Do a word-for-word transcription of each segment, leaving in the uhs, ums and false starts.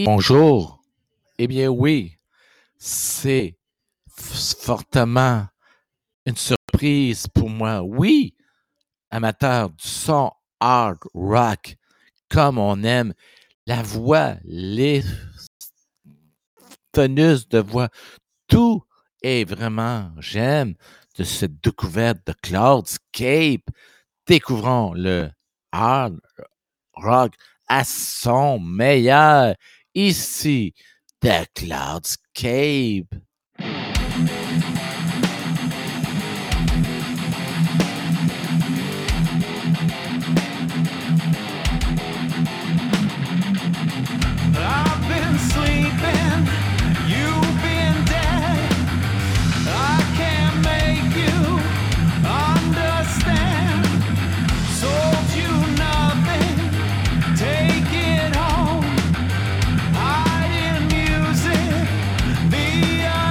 Bonjour. Eh bien oui, c'est f- fortement une surprise pour moi. Oui, amateur du son hard rock, comme on aime, la voix, les tonus de voix, tout est vraiment, j'aime de cette découverte de Cloudscape. Découvrons le hard rock à son meilleur. Ici, The Cloudscape. I've been sleeping, you've been dead. I can't make you understand. Sold you nothing, take it home. Hide in music, the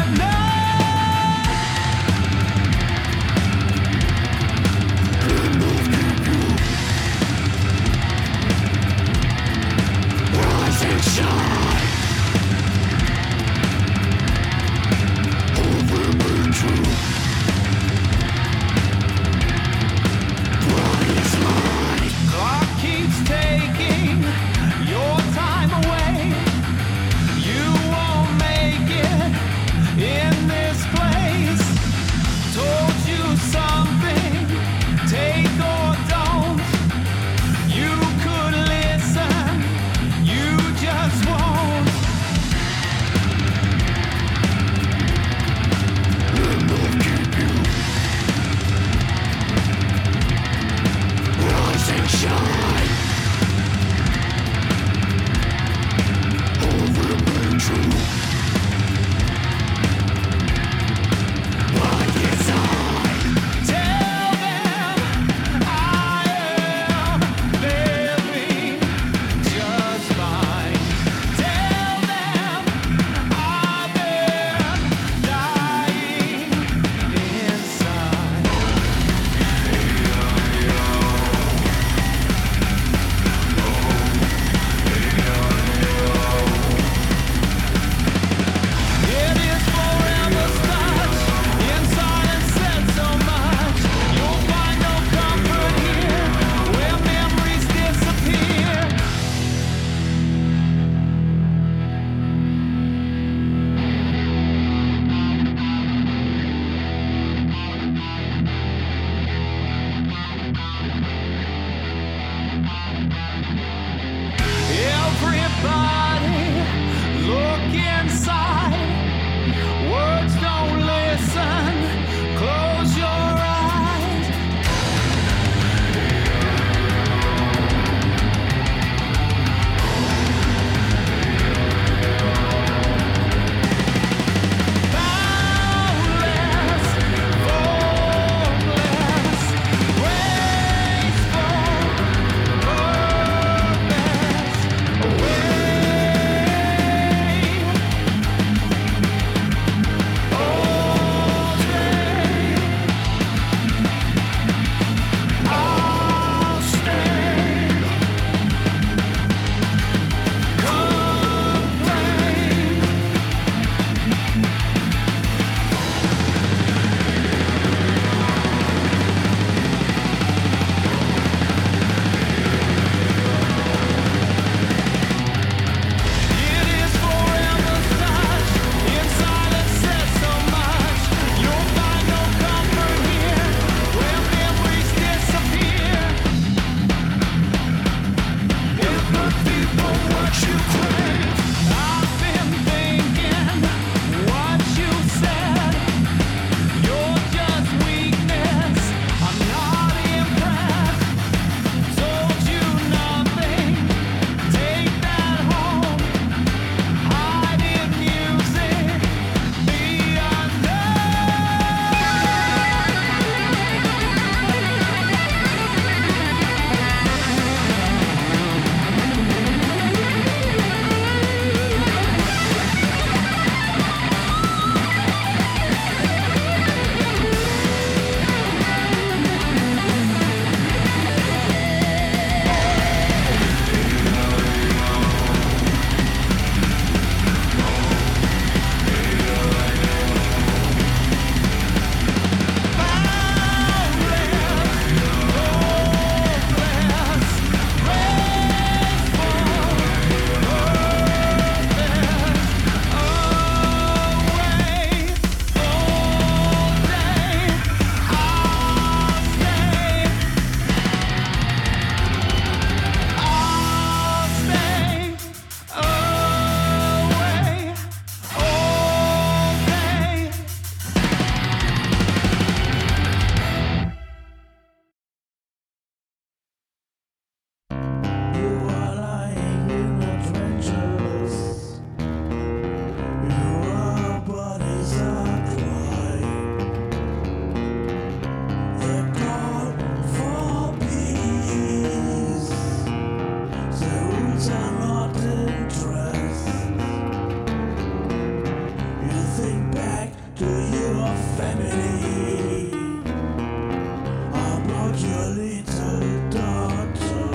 family about your little daughter,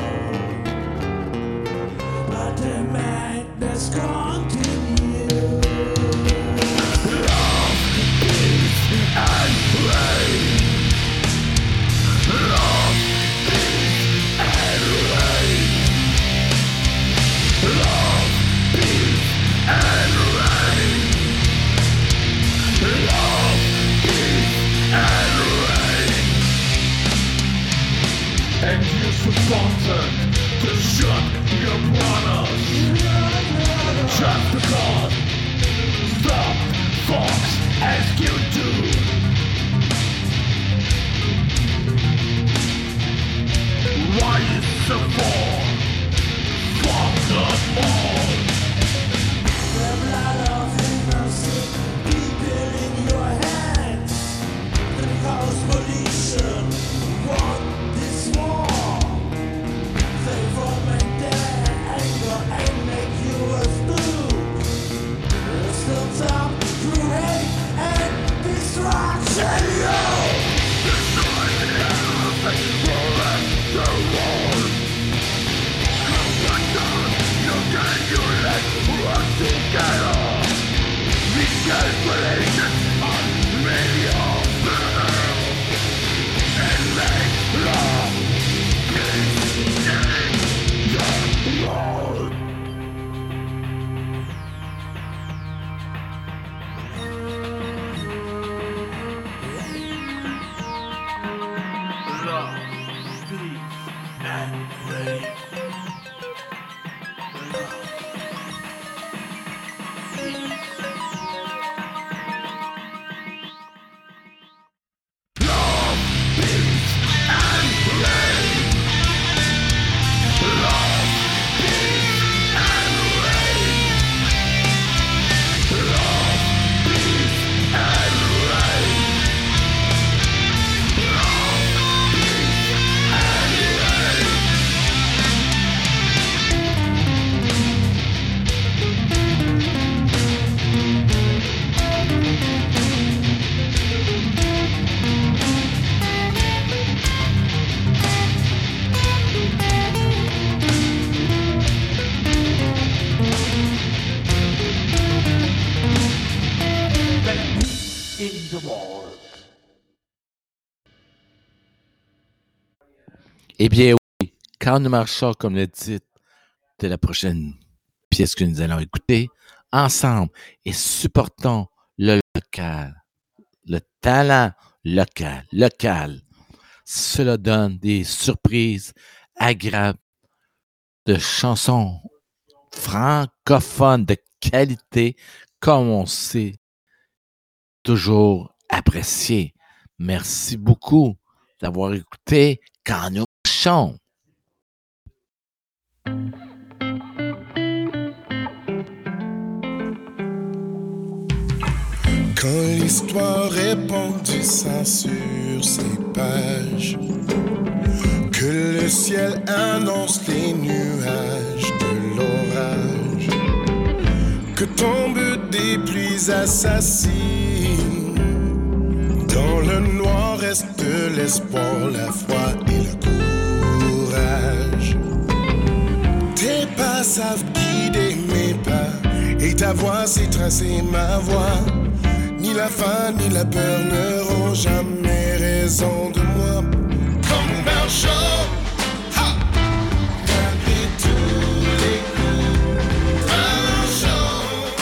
but the madness continues. Love, peace, and rain. Love, peace, and rain. Love, peace, and rain. Love, peace, and rain. And you forgotten to shut your brothers just because the fox asked you to. Why is the war? Fuck us all. The blood of innocent people in your hands. The coalition won this war. They foment their anger and make you a stooge. There's still time through hate and destruction. You destroy the faithful and the wall. You can you let work together. Recalculation on radio and make love in the world. Love, peace, and faith. Eh bien oui, quand nous marchons comme le titre de la prochaine pièce que nous allons écouter, ensemble et supportons le local, le talent local, local. Cela donne des surprises agréables de chansons francophones de qualité comme on sait toujours apprécier. Merci beaucoup d'avoir écouté Quand nous marchons. Quand l'histoire répand du sang sur ses pages, que le ciel annonce les nuages de l'orage, que tombent des pluies assassines, dans le noir reste l'espoir, la foi et le courage. Tes pas savent guider mes pas, et ta voix sait tracer ma voix. Ni la faim ni la peur n'auront jamais raison de moi. Quand nous marchons, ha, malgré tous les coups, marchons,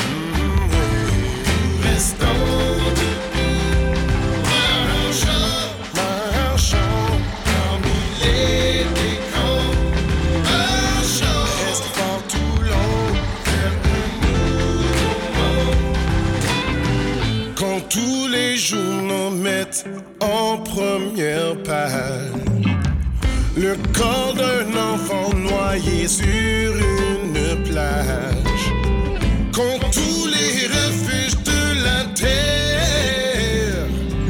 mmh, restons debout, marchons, marchons, parmi les décombres, marchons, reste fort tout long, vers un nouveau monde. Quand tous les journaux mettent en première page le corps d'un enfant noyé sur une plage, quand tous les refuges de la terre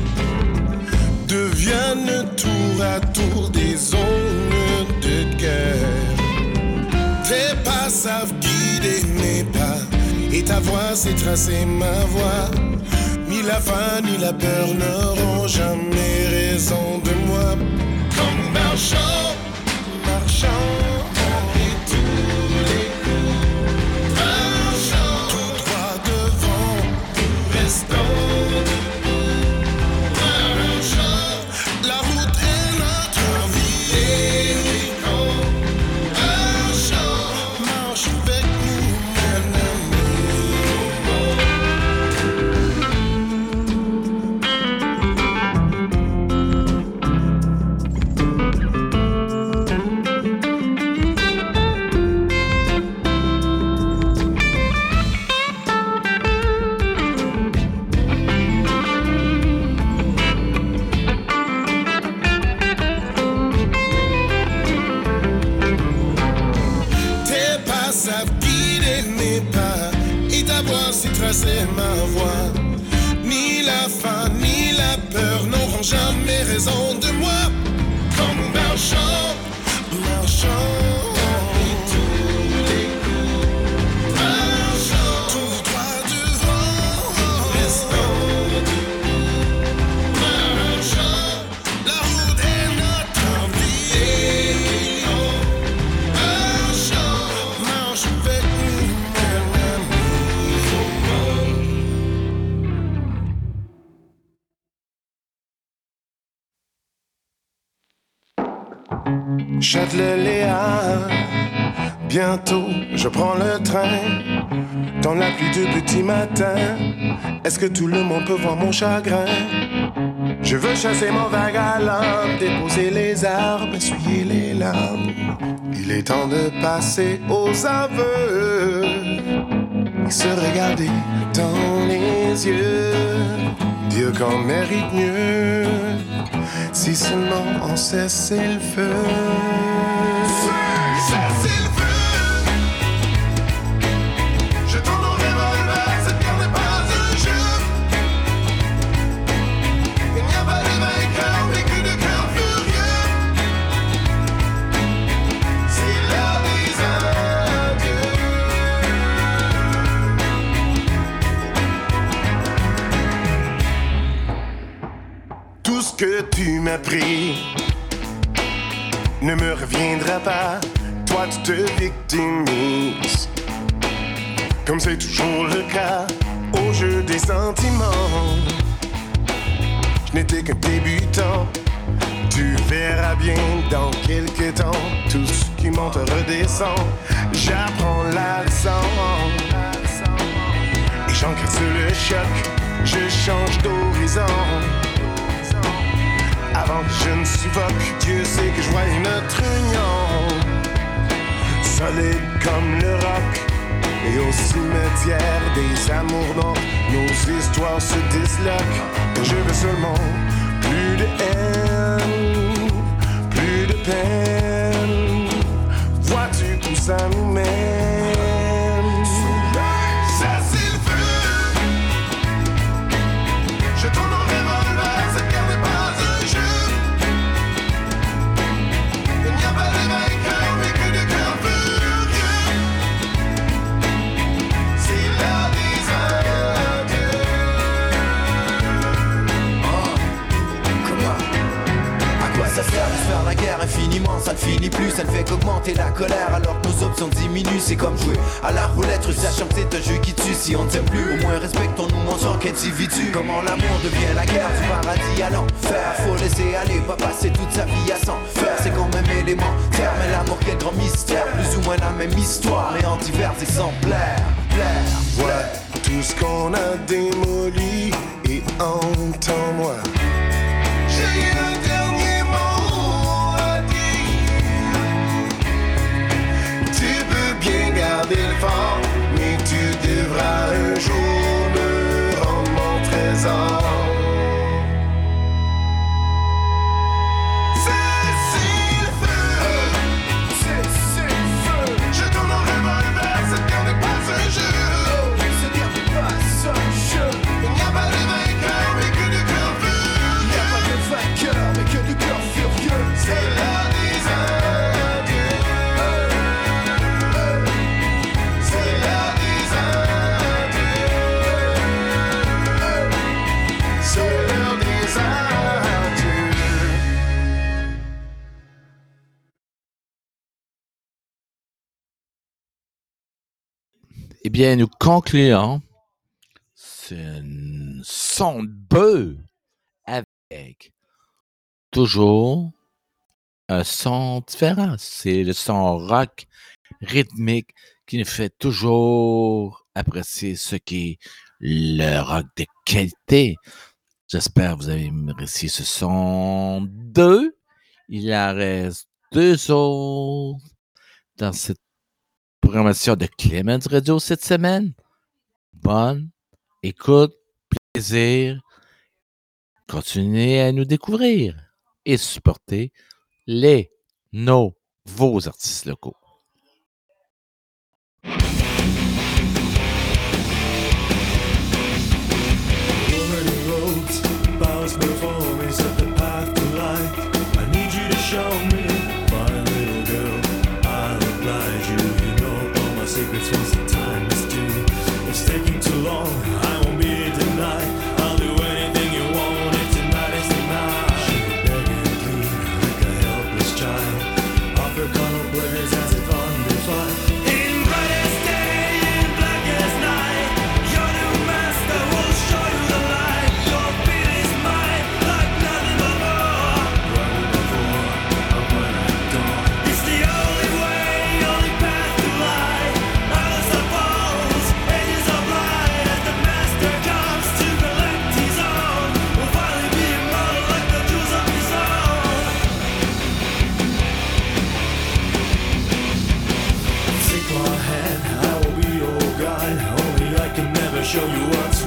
deviennent tour à tour des zones de guerre, tes pas savent guider mes pas, et ta voix sait tracer ma voie. Ni la faim ni la peur n'auront jamais raison de moi. Comme marchant, marchant, malgré tous les coups, marchant tout droit devant, restant debout, marchant. La route est notre vie et quand marchant, marche avec nous, mon ami. Tes pas savent guider mes pas et ta voix c'est tracer ma voix. Ni la faim ni la peur n'auront jamais raison de moi. Comme marchant, marchant, et tous les coups, marchant tout droit devant, restant debout, marchant. La route est notre vie et on marchant, marche avec nous, mon ami. Châtelet-Léa, bientôt je prends le train. Dans la pluie de petit matin, est-ce que tout le monde peut voir mon chagrin? Je veux chasser mon vague à l'âme, déposer les arbres, essuyer les larmes. Il est temps de passer aux aveux et se regarder dans les yeux. Dire qu'on mérite mieux si seulement on cessait le feu. Cessez le feu. Je tourne mon revolver, cette guerre n'est pas un jeu. Il n'y a pas de vainqueur, mais que de cœurs furieux. C'est l'heure des adieux. Tout ce que tu m'as pris ne me reviendra pas. Toi tu te victimises, comme c'est toujours le cas, au jeu des sentiments. Je n'étais qu'un débutant, tu verras bien dans quelques temps. Tout ce qui monte redescend, j'apprends la leçon. Et j'encaisse le choc, je change d'horizon. Avant que je ne suffoque, Dieu sait que je vois notre union solide comme le roc. Et au cimetière des amours morts, nos histoires se disloquent. Je veux seulement plus de haine, plus de peine. Vois-tu tout ça nous mène? Ça c'est le feu. Je tourne mon revolver, cette guerre n'est pas un jeu. Il n'y a pas de vainqueur, mais que de cœurs furieux. C'est l'heure des adieux. Oh, comment? À quoi ça sert de se faire la guerre infiniment? Ça ne finit plus, ça ne fait qu'augmenter la colère. Alors que nos options diminuent, c'est comme jouer à la roulette russe, sachant que c'est un jeu qui tue. Si on ne t'aime plus, au moins respectons-nous en tant qu'individu. Comment l'amour devient la guerre, du paradis à l'enfer. Faut laisser aller, pas passer toute sa vie à s'en faire. C'est quand même élémentaire, mais l'amour quel grand mystère. Plus ou moins la même histoire, mais en divers exemplaires. Plaire, Voilà tout ce qu'on a démoli et entends-moi. J'ai un dernier mot à dire. Tu peux bien garder le fort, mais tu devras un jour me rendre mon trésor. Cessez le feu. Cessez le feu. Je tourne mon revolver, cette guerre n'est pas un jeu. cette guerre n'est pas un jeu. Il n'y a pas de vainqueur, mais que du cœur Il n'y a furieux. pas de vainqueur, mais que du cœur furieux. C'est l'heure des adieux. C'est l'heure des adieux. Eh bien, nous concluons ce son deux avec toujours un son différent. C'est le son rock rythmique qui nous fait toujours apprécier ce qui est le rock de qualité. J'espère que vous avez apprécié ce son deux. Il en reste deux autres dans cette programmation de Clemens Radio cette semaine. Bonne écoute, plaisir. Continuez à nous découvrir et supporter les, nos, vos artistes locaux. Show you what's